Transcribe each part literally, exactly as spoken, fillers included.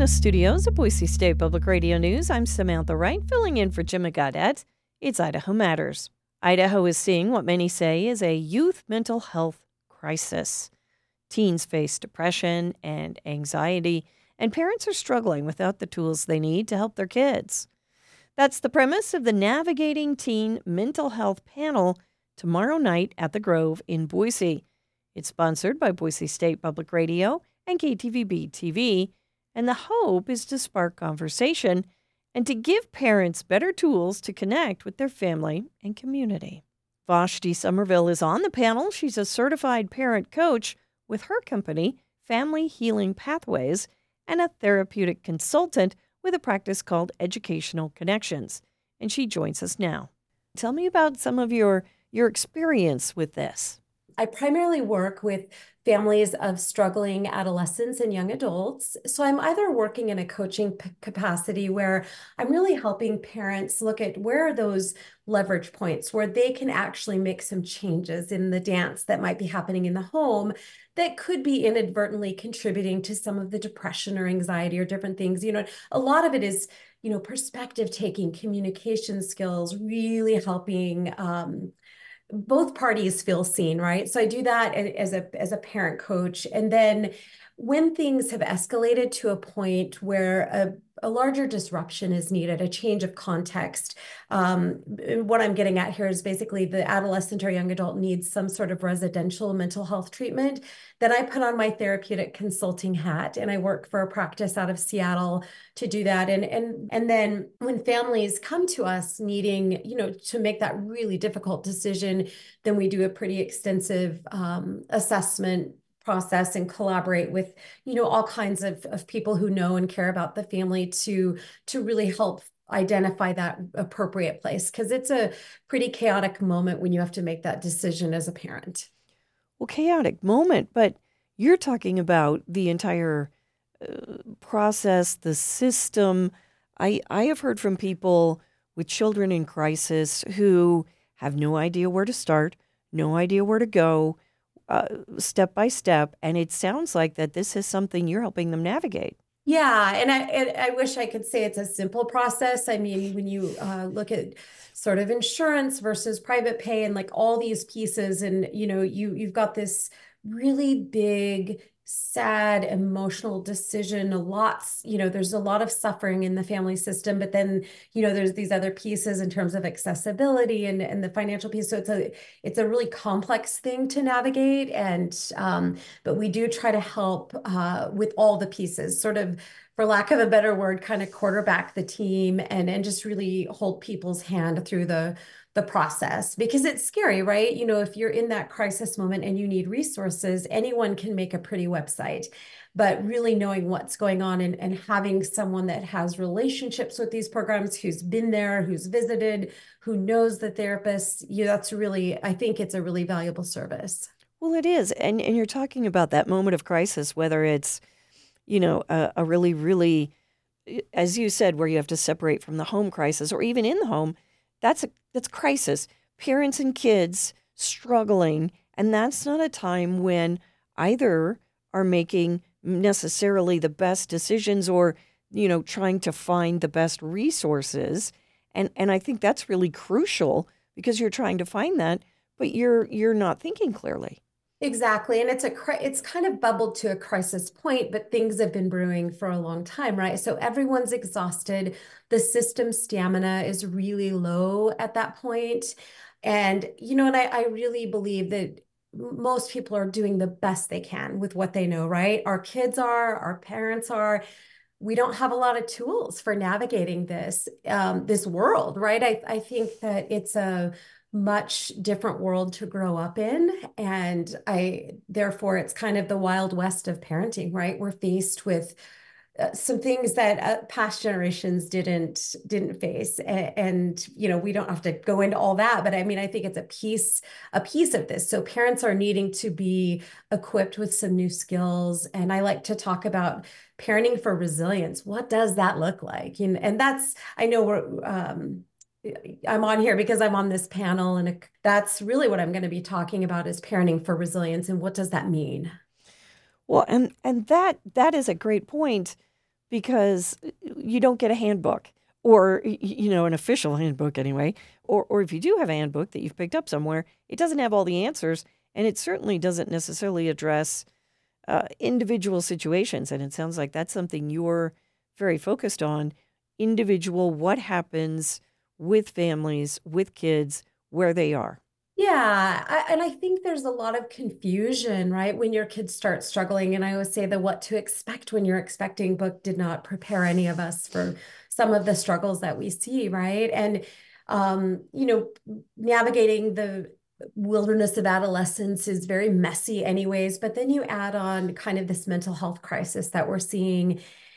the studios of Boise State Public Radio News, I'm Samantha Wright, filling in for Jim Gaudette. It's Idaho Matters. Idaho is seeing what many say is a youth mental health crisis. Teens face depression and anxiety, and parents are struggling without the tools they need to help their kids. That's the premise of the Navigating Teen Mental Health panel tomorrow night at the Grove in Boise. It's sponsored by Boise State Public Radio and K T V B T V, and the hope is to spark conversation and to give parents better tools to connect with their family and community. Vashti Somerville is on the panel. She's a certified parent coach with her company, Family Healing Pathways, and a therapeutic consultant with a practice called Educational Connections. And she joins us now. Tell me about some of your, your experience with this. I primarily work with families of struggling adolescents and young adults. So I'm either working in a coaching p- capacity where I'm really helping parents look at where are those leverage points where they can actually make some changes in the dance that might be happening in the home that could be inadvertently contributing to some of the depression or anxiety or different things. You know, a lot of it is, you know, perspective taking, communication skills, really helping um, both parties feel seen, right? So I do that as a as a parent coach. And then when things have escalated to a point where a, a larger disruption is needed, a change of context, um, what I'm getting at here is basically the adolescent or young adult needs some sort of residential mental health treatment, then I put on my therapeutic consulting hat and I work for a practice out of Seattle to do that. And, and, and then when families come to us needing, you know, to make that really difficult decision, then we do a pretty extensive um, assessment process and collaborate with, you know, all kinds of, of people who know and care about the family to, to really help identify that appropriate place. Because it's a pretty chaotic moment when you have to make that decision as a parent. Well, chaotic moment, but you're talking about the entire uh, process, the system. I, I have heard from people with children in crisis who have no idea where to start, no idea where to go, uh, step by step. And it sounds like that this is something you're helping them navigate. Yeah, and I and I wish I could say it's a simple process. I mean, when you uh, look at sort of insurance versus private pay and like all these pieces, and you know, you you've got this really big, sad, emotional decision. A lot, you know, there's a lot of suffering in the family system, but then you know, there's these other pieces in terms of accessibility and and the financial piece. So it's a it's a really complex thing to navigate, and um, but we do try to help uh, with all the pieces, sort of, for lack of a better word, kind of quarterback the team and, and just really hold people's hand through the, the process, because it's scary, right? You know, if you're in that crisis moment and you need resources, anyone can make a pretty website. But really knowing what's going on and, and having someone that has relationships with these programs, who's been there, who's visited, who knows the therapists, you, that's really, I think it's a really valuable service. Well, it is. And, and you're talking about that moment of crisis, whether it's, you know, a, a really, really, as you said, where you have to separate from the home crisis or even in the home, that's a that's crisis. Parents and kids struggling. And that's not a time when either are making necessarily the best decisions or, you know, trying to find the best resources. And and I think that's really crucial because you're trying to find that, but you're you're not thinking clearly. Exactly. And it's a it's kind of bubbled to a crisis point, but things have been brewing for a long time, right? So everyone's exhausted. The system stamina is really low at that point. And, you know, and I, I really believe that most people are doing the best they can with what they know, right? Our kids are, our parents are. We don't have a lot of tools for navigating this um, this world, right? I, I think that it's a much different world to grow up in. And I, therefore, it's kind of the wild west of parenting, right? We're faced with uh, some things that uh, past generations didn't didn't face, and, and you know, we don't have to go into all that, but I mean, I think it's a piece a piece of this. So parents are needing to be equipped with some new skills, and I like to talk about parenting for resilience. What does that look like? And and that's, I know we're um, I'm on here because I'm on this panel, and that's really what I'm going to be talking about is parenting for resilience, and what does that mean? Well, and and that that is a great point because you don't get a handbook or, you know, an official handbook anyway. Or, or if you do have a handbook that you've picked up somewhere, it doesn't have all the answers. And it certainly doesn't necessarily address uh, individual situations. And it sounds like that's something you're very focused on individual, what happens with families, with kids, where they are. Yeah, I, and I think there's a lot of confusion, right? When your kids start struggling. And I always say the what to expect when you're expecting book did not prepare any of us for some of the struggles that we see, right? And, um, you know, navigating the wilderness of adolescence is very messy, anyways. But then you add on kind of this mental health crisis that we're seeing.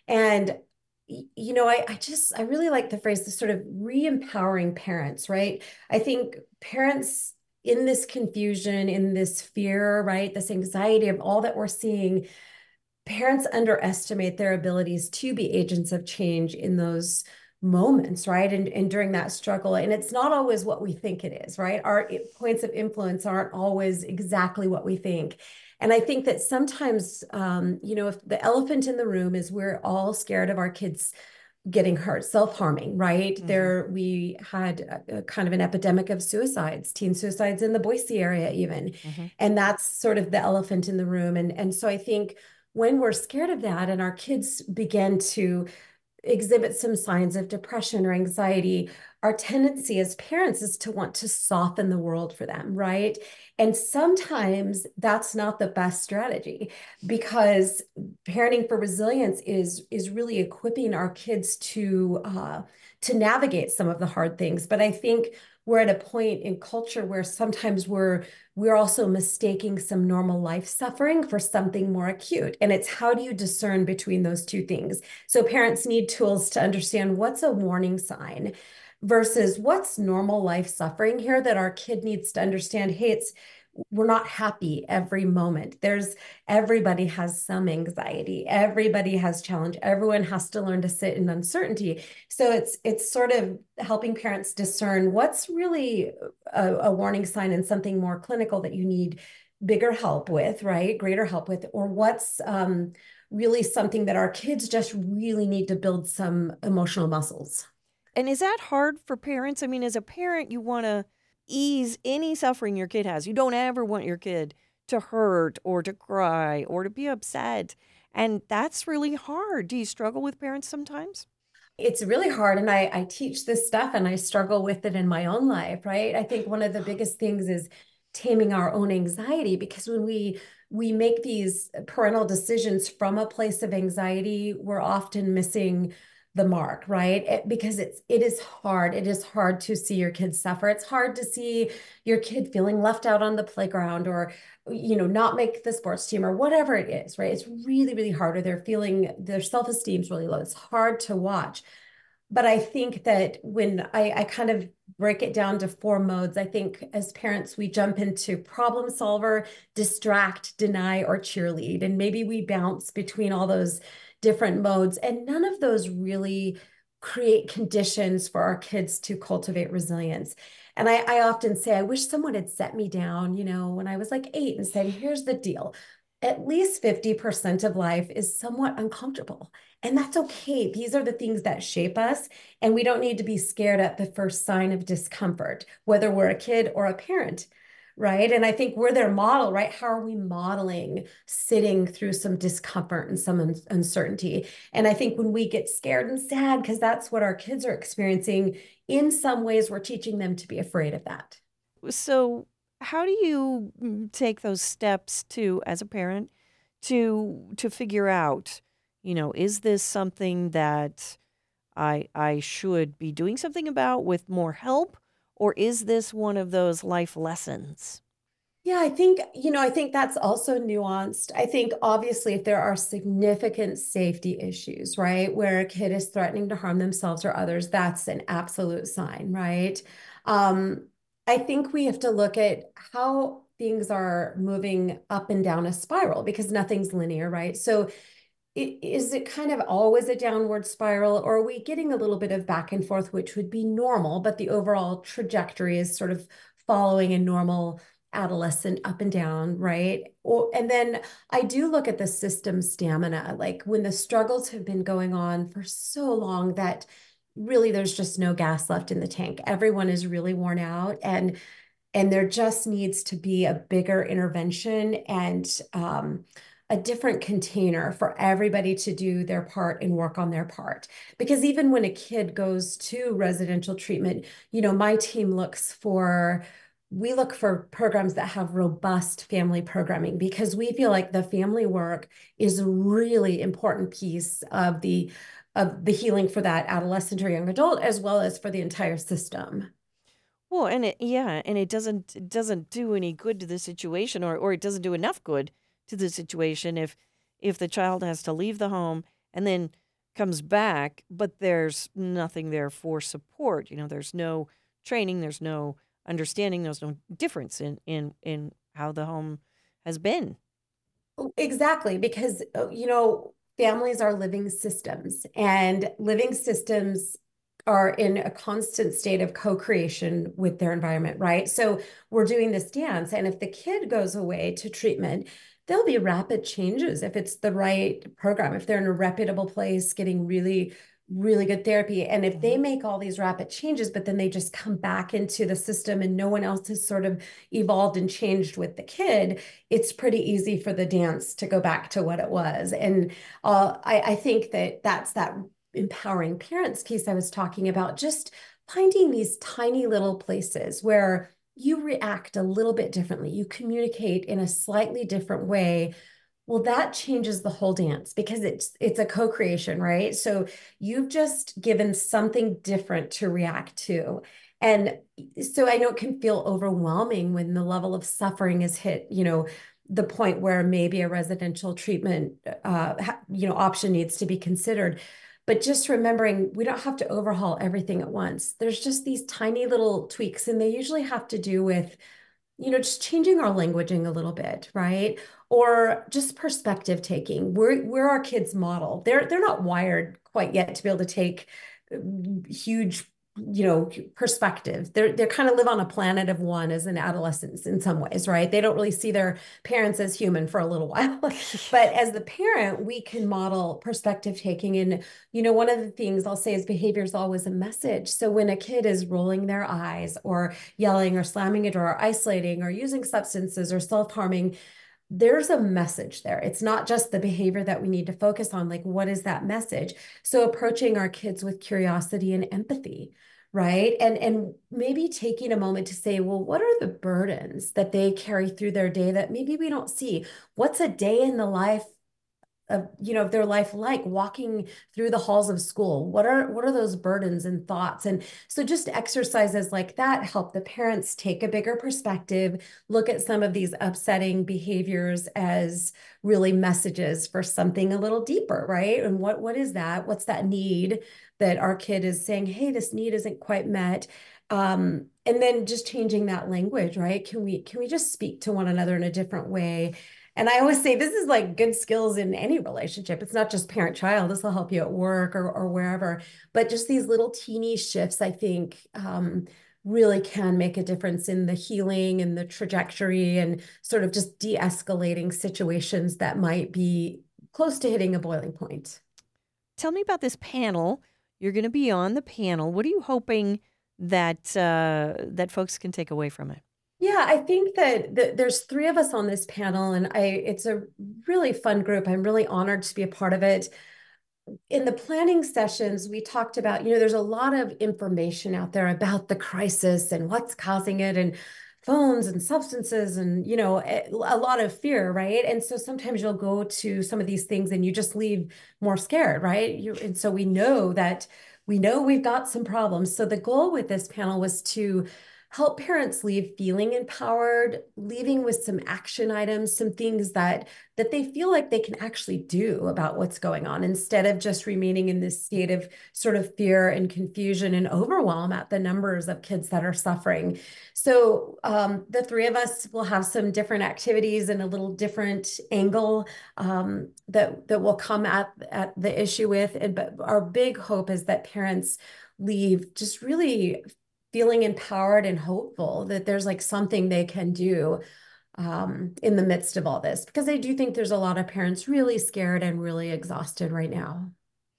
And you know, I, I just, I really like the phrase, the sort of re-empowering parents, right? I think parents in this confusion, in this fear, right? This anxiety of all that we're seeing, parents underestimate their abilities to be agents of change in those moments, right? And, and during that struggle. And it's not always what we think it is, right? Our points of influence aren't always exactly what we think. And I think that sometimes, um, you know, if the elephant in the room is we're all scared of our kids getting hurt, self-harming, right? Mm-hmm. There, we had a, a kind of an epidemic of suicides, teen suicides in the Boise area even. Mm-hmm. And that's sort of the elephant in the room. And, and so I think when we're scared of that and our kids begin to exhibit some signs of depression or anxiety, our tendency as parents is to want to soften the world for them, right? And sometimes that's not the best strategy because parenting for resilience is is really equipping our kids to uh, to navigate some of the hard things. But I think we're at a point in culture where sometimes we're we're also mistaking some normal life suffering for something more acute. And it's how do you discern between those two things? So parents need tools to understand what's a warning sign versus what's normal life suffering here that our kid needs to understand. Hey, it's we're not happy every moment. There's everybody has some anxiety. Everybody has challenge. Everyone has to learn to sit in uncertainty. So it's it's sort of helping parents discern what's really a, a warning sign and something more clinical that you need bigger help with, right? Greater help with, or what's um, really something that our kids just really need to build some emotional muscles. And is that hard for parents? I mean, as a parent, you want to ease any suffering your kid has. You don't ever want your kid to hurt or to cry or to be upset. And that's really hard. Do you struggle with parents sometimes? It's really hard. And I, I teach this stuff and I struggle with it in my own life, right? I think one of the biggest things is taming our own anxiety because when we we make these parental decisions from a place of anxiety, we're often missing the mark, right? It, because it's it is hard. It is hard to see your kids suffer. It's hard to see your kid feeling left out on the playground or you know not make the sports team or whatever it is, right? It's really, really hard, or they're feeling their self-esteem is really low. It's hard to watch. But I think that when I, I kind of break it down to four modes, I think as parents, we jump into problem solver, distract, deny, or cheerlead. And maybe we bounce between all those different modes. And none of those really create conditions for our kids to cultivate resilience. And I, I often say, I wish someone had set me down, you know, when I was like eight and said, here's the deal. At least fifty percent of life is somewhat uncomfortable. And that's okay. These are the things that shape us. And we don't need to be scared at the first sign of discomfort, whether we're a kid or a parent, right? And I think we're their model, right? How are we modeling sitting through some discomfort and some un- uncertainty? And I think when we get scared and sad, because that's what our kids are experiencing, in some ways, we're teaching them to be afraid of that. So, how do you mm, take those steps to, as a parent, to to figure out, you know, is this something that I I should be doing something about with more help, or is this one of those life lessons? Yeah, I think, you know, I think that's also nuanced. I think obviously if there are significant safety issues, right, where a kid is threatening to harm themselves or others, that's an absolute sign, right? Um, I think we have to look at how things are moving up and down a spiral because nothing's linear, right? So i- is it kind of always a downward spiral, or are we getting a little bit of back and forth, which would be normal, but the overall trajectory is sort of following a normal adolescent up and down, right? Or, and then I do look at the system stamina, like when the struggles have been going on for so long that really there's just no gas left in the tank. Everyone is really worn out, and and there just needs to be a bigger intervention and um, a different container for everybody to do their part and work on their part. Because even when a kid goes to residential treatment, you know, my team looks for we look for programs that have robust family programming because we feel like the family work is a really important piece of the of the healing for that adolescent or young adult as well as for the entire system. Well, and it yeah, and it doesn't it doesn't do any good to the situation, or or it doesn't do enough good to the situation if if the child has to leave the home and then comes back, but there's nothing there for support. You know, there's no training, there's no understanding, there's no difference in in in how the home has been. Exactly, because uh, you know, families are living systems, and living systems are in a constant state of co-creation with their environment, right? So we're doing this dance, and if the kid goes away to treatment, there'll be rapid changes if it's the right program, if they're in a reputable place, getting really really good therapy. And if they Mhm. make all these rapid changes, but then they just come back into the system and no one else has sort of evolved and changed with the kid, it's pretty easy for the dance to go back to what it was. And uh, I, I think that that's that empowering parents piece I was talking about, just finding these tiny little places where you react a little bit differently, you communicate in a slightly different way. Well, that changes the whole dance because it's it's a co-creation, right? So you've just given something different to react to. And so I know it can feel overwhelming when the level of suffering is hit, you know, the point where maybe a residential treatment uh, you know, option needs to be considered. But just remembering we don't have to overhaul everything at once. There's just these tiny little tweaks, and they usually have to do with, you know, just changing our languaging a little bit, right? Or just perspective taking. We're we're our kids' model. They're they're not wired quite yet to be able to take uh, huge, you know, perspective. They're they're kind of live on a planet of one as an adolescence in some ways, right? They don't really see their parents as human for a little while. But as the parent, we can model perspective taking. And, you know, one of the things I'll say is behavior is always a message. So when a kid is rolling their eyes or yelling or slamming a door, or isolating or using substances or self-harming, there's a message there. It's not just the behavior that we need to focus on. Like, what is that message? So approaching our kids with curiosity and empathy, right? And and maybe taking a moment to say, well, what are the burdens that they carry through their day that maybe we don't see? What's a day in the life of, you know, of their life, like walking through the halls of school? What are what are those burdens and thoughts? And so just exercises like that help the parents take a bigger perspective, look at some of these upsetting behaviors as really messages for something a little deeper, right? And what what is that? What's that need that our kid is saying, hey, this need isn't quite met? Um, and then just changing that language, right? Can we can we just speak to one another in a different way? And I always say this is like good skills in any relationship. It's not just parent child. This will help you at work or, or wherever. But just these little teeny shifts, I think, um, really can make a difference in the healing and the trajectory and sort of just de escalating situations that might be close to hitting a boiling point. Tell me about this panel. You're going to be on the panel. What are you hoping that uh, that folks can take away from it? Yeah, I think that th there's three of us on this panel, and I it's a really fun group. I'm really honored to be a part of it. In the planning sessions, we talked about, you know, there's a lot of information out there about the crisis and what's causing it, and phones and substances, and, you know, a lot of fear, right? And so sometimes you'll go to some of these things and you just leave more scared, right? You, and so we know that we know we've got some problems. So the goal with this panel was to help parents leave feeling empowered, leaving with some action items, some things that that they feel like they can actually do about what's going on instead of just remaining in this state of sort of fear and confusion and overwhelm at the numbers of kids that are suffering. So um, the three of us will have some different activities and a little different angle um, that that will come at at the issue with. And but our big hope is that parents leave just really feeling empowered and hopeful that there's like something they can do um, in the midst of all this, because I do think there's a lot of parents really scared and really exhausted right now.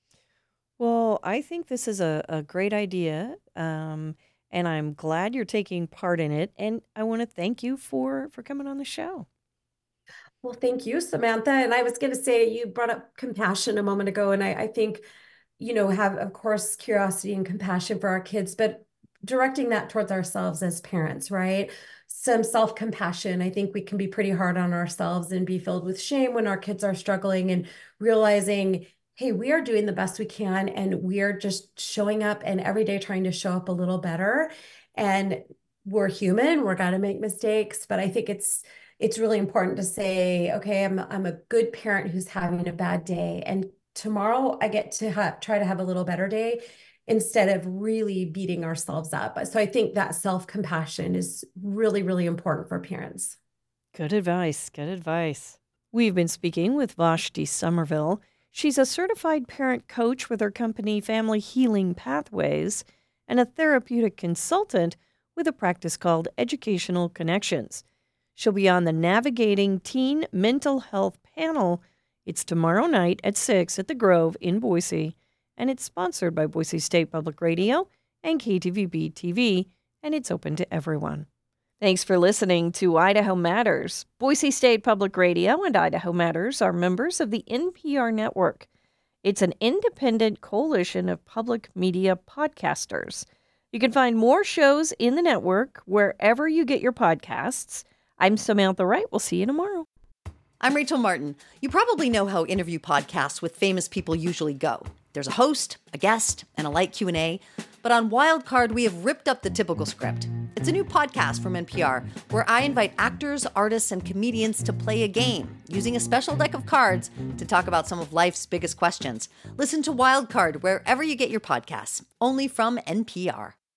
Well, I think this is a, a great idea, um, and I'm glad you're taking part in it. And I want to thank you for for coming on the show. Well, thank you, Samantha. And I was going to say, you brought up compassion a moment ago, and I, I think, you know, have, of course, curiosity and compassion for our kids, but directing that towards ourselves as parents, right? Some self-compassion. I think we can be pretty hard on ourselves and be filled with shame when our kids are struggling, and realizing, hey, we are doing the best we can, and we are just showing up and every day trying to show up a little better. And we're human, we're going to make mistakes, but I think it's it's really important to say, okay, I'm I'm a good parent who's having a bad day, and tomorrow I get to have, try to have a little better day, instead of really beating ourselves up. So I think that self-compassion is really, really important for parents. Good advice. Good advice. We've been speaking with Vashti Somerville. She's a certified parent coach with her company Family Healing Pathways and a therapeutic consultant with a practice called Educational Connections. She'll be on the Navigating Teen Mental Health panel. It's tomorrow night at six at the Grove in Boise, and it's sponsored by Boise State Public Radio and K T V B T V, and it's open to everyone. Thanks for listening to Idaho Matters. Boise State Public Radio and Idaho Matters are members of the N P R network. It's an independent coalition of public media podcasters. You can find more shows in the network wherever you get your podcasts. I'm Samantha Wright. We'll see you tomorrow. I'm Rachel Martin. You probably know how interview podcasts with famous people usually go. There's a host, a guest, and a light Q and A. But on Wildcard, we have ripped up the typical script. It's a new podcast from N P R where I invite actors, artists, and comedians to play a game using a special deck of cards to talk about some of life's biggest questions. Listen to Wildcard wherever you get your podcasts, only from N P R.